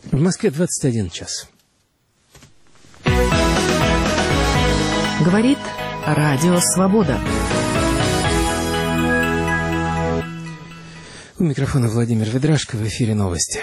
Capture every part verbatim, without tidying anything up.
В Москве двадцать один час. Говорит Радио Свобода. У микрофона Владимир Ведрашко, в эфире новости.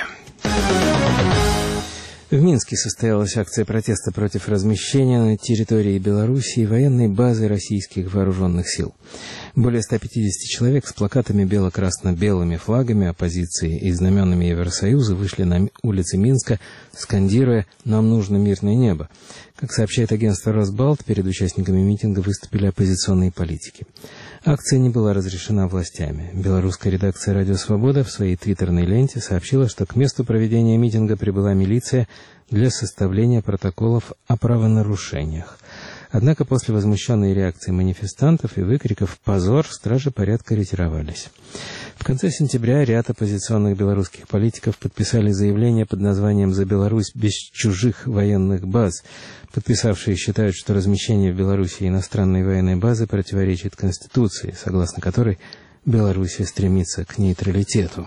В Минске состоялась акция протеста против размещения на территории Белоруссии военной базы российских вооруженных сил. Более ста пятидесяти человек с плакатами бело-красно-белыми флагами оппозиции и знаменами Евросоюза вышли на улицы Минска, скандируя «Нам нужно мирное небо». Как сообщает агентство «Росбалт», перед участниками митинга выступили оппозиционные политики. Акция не была разрешена властями. Белорусская редакция «Радио Свобода» в своей твиттерной ленте сообщила, что к месту проведения митинга прибыла милиция для составления протоколов о правонарушениях. Однако после возмущенной реакции манифестантов и выкриков «Позор!» стражи порядка ретировались. В конце сентября ряд оппозиционных белорусских политиков подписали заявление под названием «За Беларусь без чужих военных баз». Подписавшие считают, что размещение в Беларуси иностранной военной базы противоречит Конституции, согласно которой Белоруссия стремится к нейтралитету.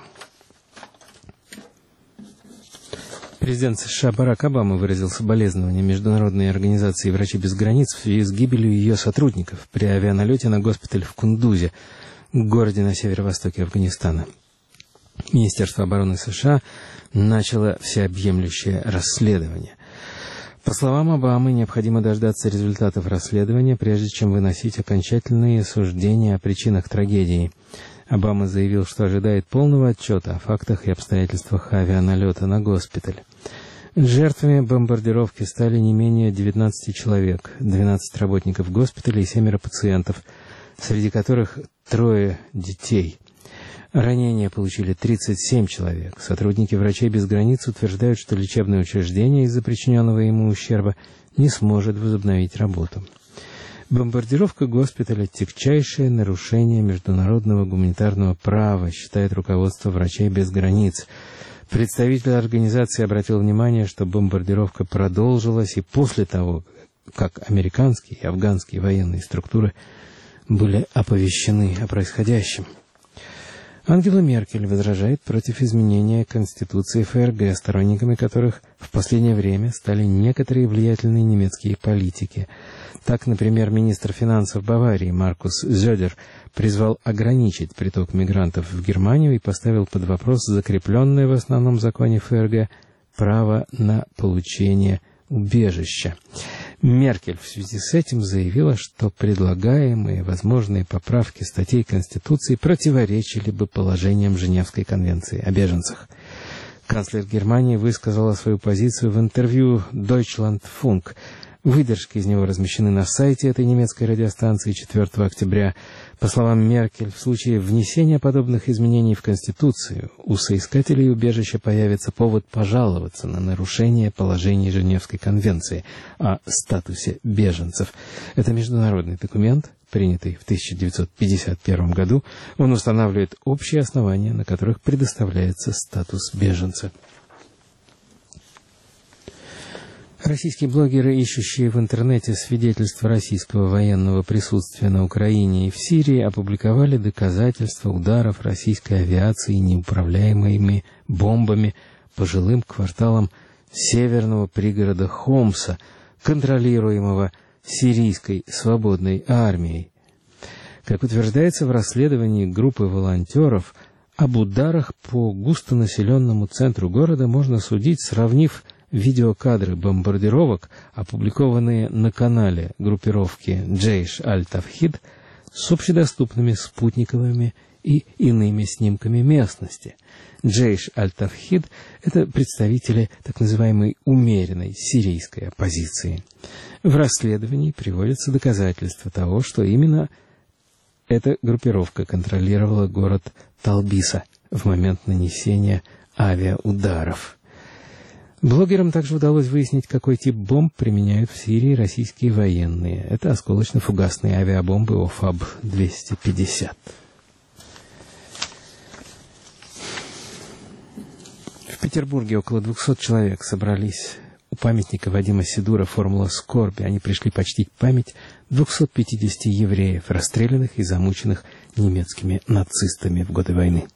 Президент США Барак Обама выразил соболезнования международной организации «Врачи без границ» в связи с гибелью ее сотрудников при авианалете на госпиталь в Кундузе, городе на северо-востоке Афганистана. Министерство обороны США начало всеобъемлющее расследование. По словам Обамы, необходимо дождаться результатов расследования, прежде чем выносить окончательные суждения о причинах трагедии. Обама заявил, что ожидает полного отчета о фактах и обстоятельствах авианалета на госпиталь. Жертвами бомбардировки стали не менее девятнадцати человек, двенадцать работников госпиталя и семеро пациентов, среди которых трое детей. Ранения получили тридцать семь человек. Сотрудники «Врачей без границ» утверждают, что лечебное учреждение из-за причиненного ему ущерба не сможет возобновить работу. Бомбардировка госпиталя – тягчайшее нарушение международного гуманитарного права, считает руководство «Врачей без границ». Представитель организации обратил внимание, что бомбардировка продолжилась и после того, как американские и афганские военные структуры были оповещены о происходящем. Ангела Меркель возражает против изменения Конституции ФРГ, сторонниками которых в последнее время стали некоторые влиятельные немецкие политики. Так, например, министр финансов Баварии Маркус Зёдер призвал ограничить приток мигрантов в Германию и поставил под вопрос закрепленное в основном законе ФРГ право на получение убежища. Меркель в связи с этим заявила, что предлагаемые возможные поправки статей Конституции противоречили бы положениям Женевской конвенции о беженцах. Канцлер Германии высказала свою позицию в интервью Deutschlandfunk. Выдержки из него размещены на сайте этой немецкой радиостанции четвёртого октября. По словам Меркель, в случае внесения подобных изменений в Конституцию у соискателей убежища появится повод пожаловаться на нарушение положений Женевской конвенции о статусе беженцев. Это международный документ, принятый в тысяча девятьсот пятьдесят первом году. Он устанавливает общие основания, на которых предоставляется статус беженца. Российские блогеры, ищущие в интернете свидетельства российского военного присутствия на Украине и в Сирии, опубликовали доказательства ударов российской авиации неуправляемыми бомбами по жилым кварталам северного пригорода Хомса, контролируемого сирийской свободной армией. Как утверждается в расследовании группы волонтеров, об ударах по густонаселенному центру города можно судить, сравнив видеокадры бомбардировок, опубликованные на канале группировки Джейш аль-Тавхид, с общедоступными спутниковыми и иными снимками местности. Джейш аль-Тавхид – это представители так называемой умеренной сирийской оппозиции. В расследовании приводятся доказательства того, что именно эта группировка контролировала город Талбиса в момент нанесения авиаударов. Блогерам также удалось выяснить, какой тип бомб применяют в Сирии российские военные. Это осколочно-фугасные авиабомбы О Ф А Б двести пятьдесят. В Петербурге около двухсот человек собрались у памятника Вадима Сидура «Формула скорби». Они пришли почтить память двухсот пятидесяти евреев, расстрелянных и замученных немецкими нацистами в годы войны.